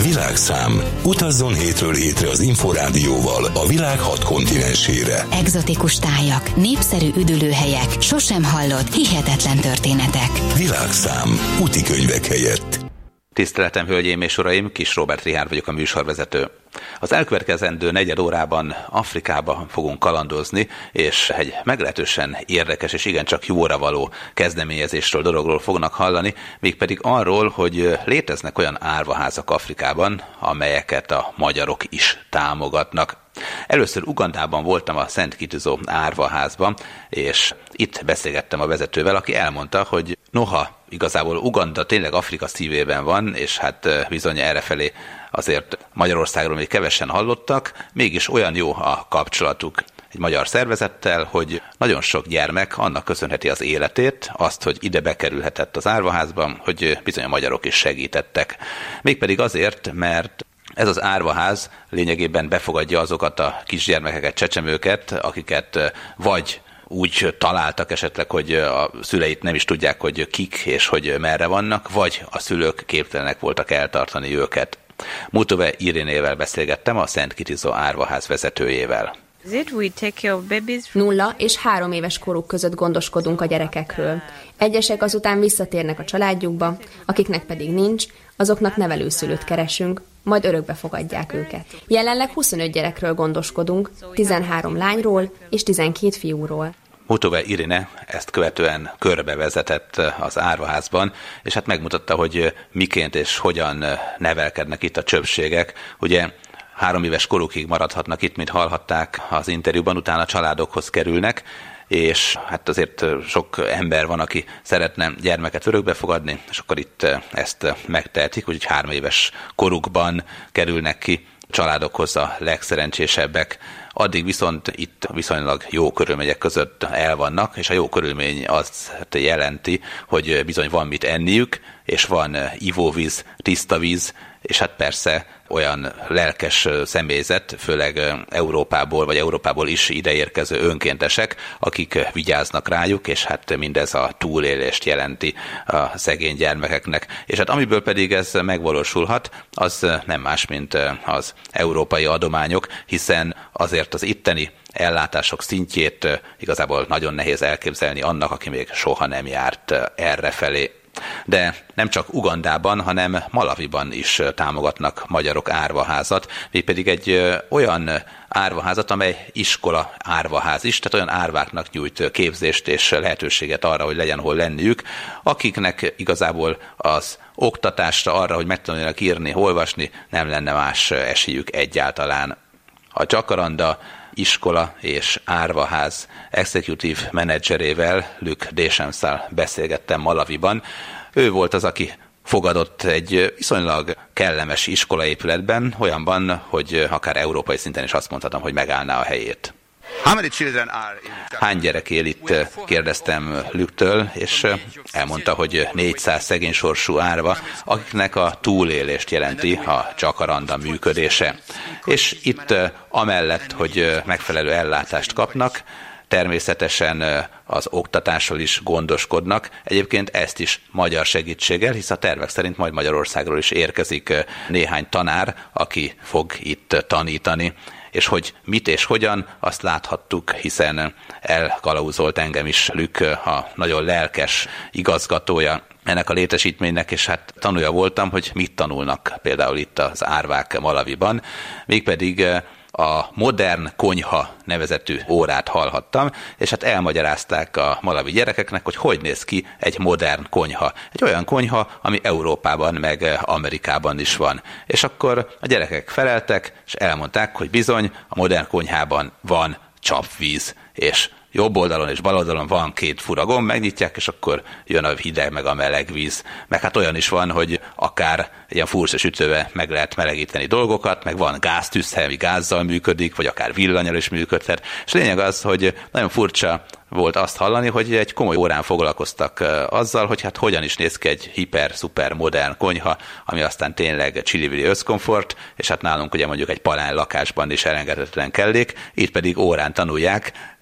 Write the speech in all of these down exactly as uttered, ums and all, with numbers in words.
Világszám. Utazzon hétről hétre az Inforádióval a világ hat kontinensére. Egzotikus tájak, népszerű üdülőhelyek, sosem hallott hihetetlen történetek. Világszám. Útikönyvek helyett. Tiszteletem, hölgyeim és uraim, Kis Róbert Richárd vagyok, a műsorvezető. Az elkövetkezendő negyed órában Afrikába fogunk kalandozni, és egy meglehetősen érdekes és igencsak jóra való kezdeményezésről, dologról fognak hallani, mégpedig arról, hogy léteznek olyan árvaházak Afrikában, amelyeket a magyarok is támogatnak. Először Ugandában voltam a Szent Kituzó árvaházban, és itt beszélgettem a vezetővel, aki elmondta, hogy noha igazából Uganda tényleg Afrika szívében van, és hát bizony errefelé azért Magyarországról még kevesen hallottak, mégis olyan jó a kapcsolatuk egy magyar szervezettel, hogy nagyon sok gyermek annak köszönheti az életét, azt, hogy ide bekerülhetett az árvaházban, hogy bizony a magyarok is segítettek. Mégpedig azért, mert ez az árvaház lényegében befogadja azokat a kisgyermekeket, csecsemőket, akiket vagy úgy találtak esetleg, hogy a szüleit nem is tudják, hogy kik és hogy merre vannak, vagy a szülők képtelenek voltak eltartani őket. Mutove Irénével beszélgettem, a Szent Kituzó árvaház vezetőjével. Nulla és három éves koruk között gondoskodunk a gyerekekről. Egyesek azután visszatérnek a családjukba, akiknek pedig nincs, azoknak nevelőszülőt keresünk, majd örökbe fogadják őket. Jelenleg huszonöt gyerekről gondoskodunk, tizenhárom lányról és tizenkét fiúról. Mutove Irine ezt követően körbevezetett az árvaházban, és hát megmutatta, hogy miként és hogyan nevelkednek itt a csöpségek. Ugye három éves korukig maradhatnak itt, mint hallhatták az interjúban, utána a családokhoz kerülnek, és hát azért sok ember van, aki szeretne gyermeket örökbe fogadni, és akkor itt ezt megtehetik, úgyhogy három éves korukban kerülnek ki családokhoz a legszerencsésebbek. Addig viszont itt viszonylag jó körülmények között el vannak, és a jó körülmény azt jelenti, hogy bizony van mit enniük, és van ivóvíz, tiszta víz, és hát persze olyan lelkes személyzet, főleg Európából, vagy Európából is ideérkező önkéntesek, akik vigyáznak rájuk, és hát mindez a túlélést jelenti a szegény gyermekeknek. És hát amiből pedig ez megvalósulhat, az nem más, mint az európai adományok, hiszen azért az itteni ellátások szintjét igazából nagyon nehéz elképzelni annak, aki még soha nem járt errefelé. De nem csak Ugandában, hanem Malawiban is támogatnak magyarok árvaházat, mégpedig egy olyan árvaházat, amely iskola árvaház is, tehát olyan árváknak nyújt képzést és lehetőséget arra, hogy legyen hol lenniük, akiknek igazából az oktatásra, arra, hogy megtanuljanak írni, olvasni, nem lenne más esélyük egyáltalán. A Jacaranda iskola és árvaház executive menedzserével, Luc Deschamps-szal beszélgettem Malawiban. Ő volt az, aki fogadott egy viszonylag kellemes iskolaépületben, olyanban, hogy akár európai szinten is azt mondhatom, hogy megállná a helyét. Hány gyerek él itt, kérdeztem Luc-től, és elmondta, hogy négyszáz szegény sorsú árva, akiknek a túlélést jelenti a Jacaranda működése. És itt amellett, hogy megfelelő ellátást kapnak, természetesen az oktatásról is gondoskodnak. Egyébként ezt is magyar segítséggel, hisz a tervek szerint majd Magyarországról is érkezik néhány tanár, aki fog itt tanítani. És hogy mit és hogyan, azt láthattuk, hiszen elkalauzolt engem is Luc, a nagyon lelkes igazgatója ennek a létesítménynek, és hát tanulja voltam, hogy mit tanulnak például itt az árvák Malawiban, mégpedig a modern konyha nevezetű órát hallhattam, és hát elmagyarázták a malawi gyerekeknek, hogy hogy néz ki egy modern konyha. Egy olyan konyha, ami Európában meg Amerikában is van. És akkor a gyerekek feleltek, és elmondták, hogy bizony a modern konyhában van csapvíz, és jobb oldalon és bal oldalon van két furagon, megnyitják, és akkor jön a hideg meg a meleg víz. Meg hát olyan is van, hogy akár ilyen furcsa ütővel meg lehet melegíteni dolgokat, meg van gáztűzhely, ami gázzal működik, vagy akár villanyal is működhet. És lényeg az, hogy nagyon furcsa volt azt hallani, hogy egy komoly órán foglalkoztak azzal, hogy hát hogyan is néz ki egy hiper-szuper modern konyha, ami aztán tényleg csili-vili összkomfort, és hát nálunk ugye mondjuk egy palán lakásban is elengedhetetlen kellék, itt pedig órán tanulják,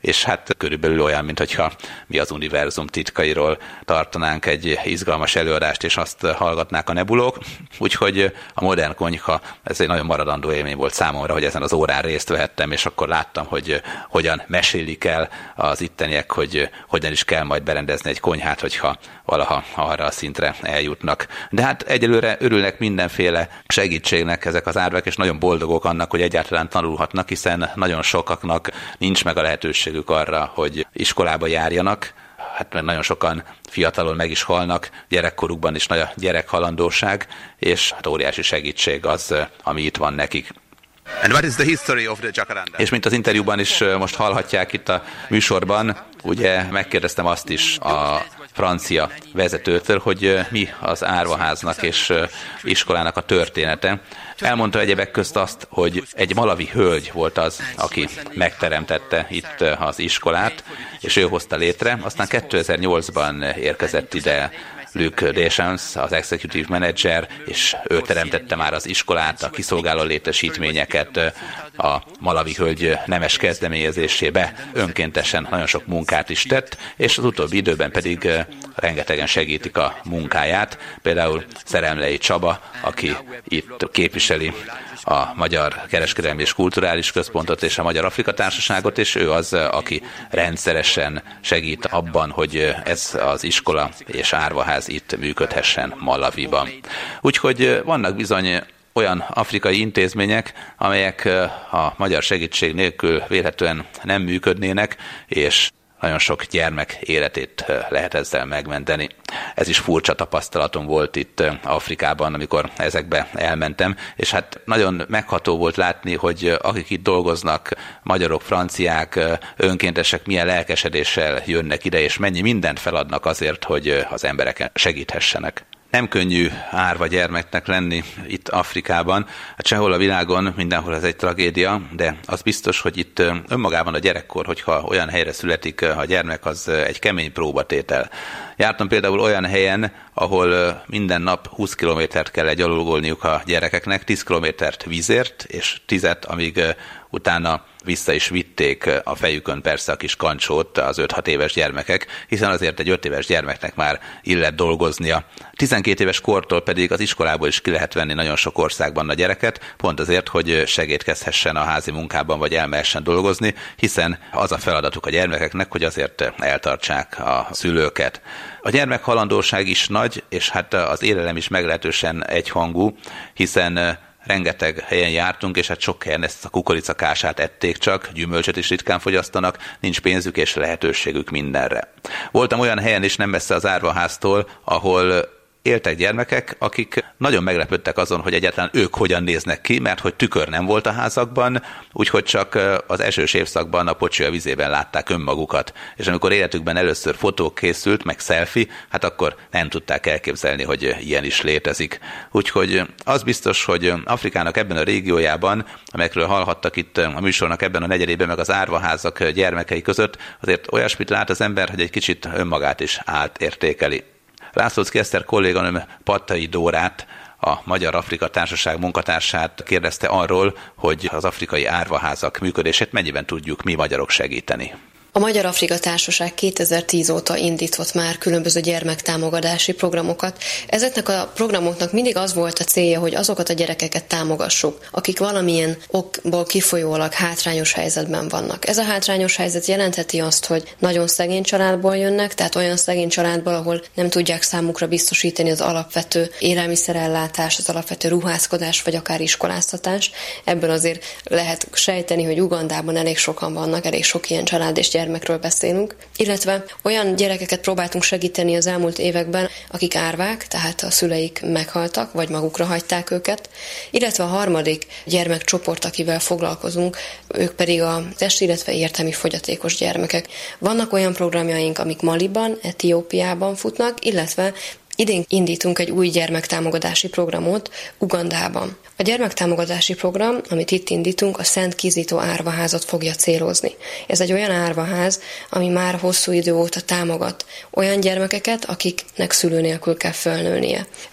és hát körülbelül olyan, mintha mi az univerzum titkairól tartanánk egy izgalmas előadást, és azt hallgatnák a nebulók. Úgyhogy a modern konyha, ez egy nagyon maradandó élmény volt számomra, hogy ezen az órán részt vehettem, és akkor láttam, hogy hogyan mesélik el az itteniek, hogy hogyan is kell majd berendezni egy konyhát, hogyha valaha arra a szintre eljutnak. De hát egyelőre örülnek mindenféle segítségnek ezek az árvák, és nagyon boldogok annak, hogy egyáltalán tanulhatnak, hiszen nagyon sokaknak nincs meg a lehetőségük arra, hogy iskolába járjanak. Hát mert nagyon sokan fiatalon meg is halnak, gyerekkorukban is nagy a gyerekhalandóság, és hát óriási segítség az, ami itt van nekik. And what is the history of the jacaranda? És mint az interjúban is most hallhatják itt a műsorban, ugye megkérdeztem azt is a francia vezetőtől, hogy mi az árvaháznak és iskolának a története. Elmondta egyebek közt azt, hogy egy malawi hölgy volt az, aki megteremtette itt az iskolát, és ő hozta létre. Aztán kétezer-nyolcban érkezett ide Luc Deschamps, az executive manager, és ő teremtette már az iskolát, a kiszolgáló létesítményeket a malawi hölgy nemes kezdeményezésébe. Önkéntesen nagyon sok munkát is tett, és az utóbbi időben pedig rengetegen segítik a munkáját. Például Szeremlei Csaba, aki itt képviseli a Magyar Kereskedelmi és Kulturális Központot és a Magyar Afrika Társaságot, és ő az, aki rendszeresen segít abban, hogy ez az iskola és árvaház itt működhessen Malawiban. Úgyhogy vannak bizony olyan afrikai intézmények, amelyek a magyar segítség nélkül vélhetően nem működnének, és nagyon sok gyermek életét lehet ezzel megmenteni. Ez is furcsa tapasztalatom volt itt Afrikában, amikor ezekbe elmentem, és hát nagyon megható volt látni, hogy akik itt dolgoznak, magyarok, franciák, önkéntesek milyen lelkesedéssel jönnek ide, és mennyi mindent feladnak azért, hogy az embereken segíthessenek. Nem könnyű árva gyermeknek lenni itt Afrikában. Hát sehol a világon, mindenhol ez egy tragédia, de az biztos, hogy itt önmagában a gyerekkor, hogyha olyan helyre születik a gyermek, az egy kemény próbatétel. Jártam például olyan helyen, ahol minden nap húsz kilométert kell gyalogolniuk a gyerekeknek, tíz kilométert vízért, és tízet, amíg utána vissza is vitték a fejükön persze a kis kancsót az öt-hat éves gyermekek, hiszen azért egy öt éves gyermeknek már illet dolgoznia. tizenkét éves kortól pedig az iskolából is ki lehet venni nagyon sok országban a gyereket, pont azért, hogy segítkezhessen a házi munkában, vagy elmehessen dolgozni, hiszen az a feladatuk a gyermekeknek, hogy azért eltartsák a szülőket. A gyermekhalandóság is nagy, és hát az élelem is meglehetősen egyhangú, hiszen rengeteg helyen jártunk, és hát sok helyen ezt a kukoricakását ették csak, gyümölcsöt is ritkán fogyasztanak, nincs pénzük és lehetőségük mindenre. Voltam olyan helyen is, nem messze az árvaháztól, ahol éltek gyermekek, akik nagyon meglepődtek azon, hogy egyáltalán ők hogyan néznek ki, mert hogy tükör nem volt a házakban, úgyhogy csak az esős évszakban a pocsi a vizében látták önmagukat. És amikor életükben először fotók készült, meg selfie, hát akkor nem tudták elképzelni, hogy ilyen is létezik. Úgyhogy az biztos, hogy Afrikának ebben a régiójában, amelyekről hallhattak itt a műsornak ebben a negyedében, meg az árvaházak gyermekei között, azért olyasmit lát az ember, hogy egy kicsit önmagát is átértékeli. Lászlóczky Eszter kolléganőm Pattai Dórát, a Magyar Afrika Társaság munkatársát kérdezte arról, hogy az afrikai árvaházak működését mennyiben tudjuk mi magyarok segíteni. A Magyar Afrika Társaság kétezer-tíz óta indított már különböző gyermektámogatási programokat. Ezeknek a programoknak mindig az volt a célja, hogy azokat a gyerekeket támogassuk, akik valamilyen okból kifolyólag hátrányos helyzetben vannak. Ez a hátrányos helyzet jelentheti azt, hogy nagyon szegény családból jönnek, tehát olyan szegény családból, ahol nem tudják számukra biztosítani az alapvető élelmiszerellátás, az alapvető ruházkodás, vagy akár iskoláztatás. Ebből azért lehet sejteni, hogy Ugandában elég sokan vannak, elég sok ilyen család és gyermekről beszélünk, illetve olyan gyerekeket próbáltunk segíteni az elmúlt években, akik árvák, tehát a szüleik meghaltak, vagy magukra hagyták őket, illetve a harmadik gyermekcsoport, akivel foglalkozunk, ők pedig a testi, illetve értelmi fogyatékos gyermekek. Vannak olyan programjaink, amik Maliban, Etiópiában futnak, illetve idén indítunk egy új gyermektámogatási programot Ugandában. A gyermektámogatási program, amit itt indítunk, a Szent Kizito árvaházat fogja célozni. Ez egy olyan árvaház, ami már hosszú idő óta támogat olyan gyermekeket, akiknek szülő nélkül kell felnőnie.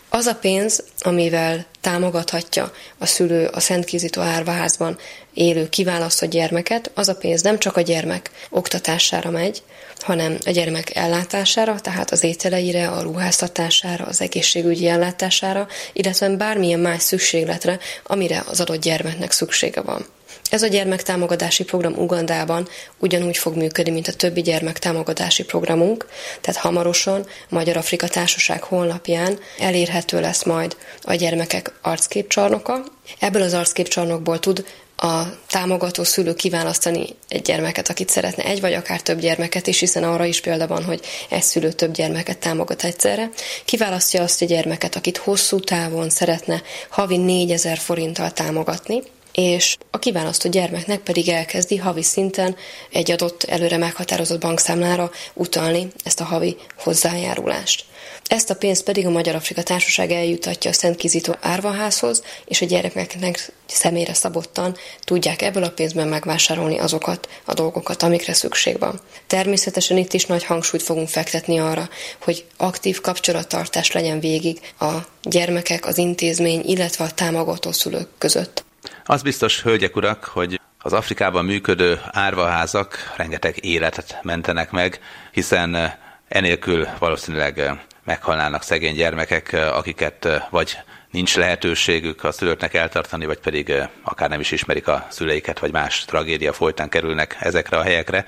Az a pénz, amivel támogathatja a szülő a Szent Kizito árvaházban élő kiválasztott gyermeket, az a pénz nem csak a gyermek oktatására megy, hanem a gyermek ellátására, tehát az ételeire, a ruháztatására, az egészségügyi ellátására, illetve bármilyen más szükségletre, amire az adott gyermeknek szüksége van. Ez a gyermektámogatási program Ugandában ugyanúgy fog működni, mint a többi gyermektámogatási programunk, tehát hamarosan a Magyar Afrika Társaság honlapján elérhető lesz majd a gyermekek arcképcsarnoka. Ebből az arcképcsarnokból tud a támogató szülő kiválasztani egy gyermeket, akit szeretne, egy vagy akár több gyermeket is, hiszen arra is példa van, hogy egy szülő több gyermeket támogat egyszerre. Kiválasztja azt a gyermeket, akit hosszú távon szeretne havi négyezer forinttal támogatni, és a kiválasztott gyermeknek pedig elkezdi havi szinten egy adott előre meghatározott bankszámlára utalni ezt a havi hozzájárulást. Ezt a pénzt pedig a Magyar Afrika Társaság eljutatja a Szent Kizito árvaházhoz, és a gyermekeknek személyre szabottan tudják ebből a pénzben megvásárolni azokat a dolgokat, amikre szükség van. Természetesen itt is nagy hangsúlyt fogunk fektetni arra, hogy aktív kapcsolattartás legyen végig a gyermekek, az intézmény, illetve a támogató szülők között. Az biztos, hölgyek, urak, hogy az Afrikában működő árvaházak rengeteg életet mentenek meg, hiszen enélkül valószínűleg meghalnának szegény gyermekek, akiket vagy nincs lehetőségük a szülőknek eltartani, vagy pedig akár nem is ismerik a szüleiket, vagy más tragédia folytán kerülnek ezekre a helyekre.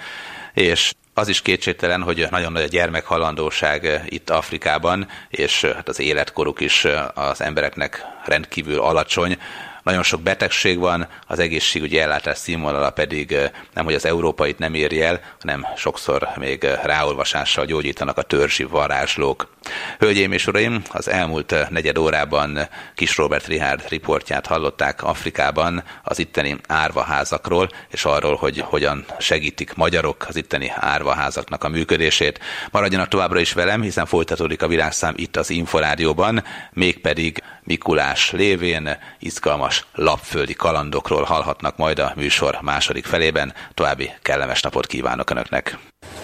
És az is kétségtelen, hogy nagyon nagy a gyermekhalandóság itt Afrikában, és hát az életkoruk is az embereknek rendkívül alacsony. Nagyon sok betegség van, az egészségügyi ellátás színvonala pedig nemhogy az európait nem éri el, hanem sokszor még ráolvasással gyógyítanak a törzsi varázslók. Hölgyeim és uraim, az elmúlt negyed órában Kis Róbert Richárd riportját hallották Afrikában az itteni árvaházakról, és arról, hogy hogyan segítik magyarok az itteni árvaházaknak a működését. Maradjanak továbbra is velem, hiszen folytatódik a világszám itt az Inforádióban, mégpedig Mikulás lévén izgalmas lapföldi kalandokról hallhatnak majd a műsor második felében. További kellemes napot kívánok Önöknek!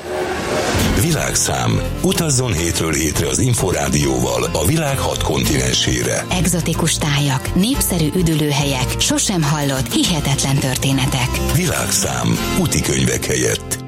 Világszám. Utazzon hétről hétre az Inforádióval a világ hat kontinensére. Egzotikus tájak, népszerű üdülőhelyek, sosem hallott, hihetetlen történetek. Világszám. Útikönyvek helyett.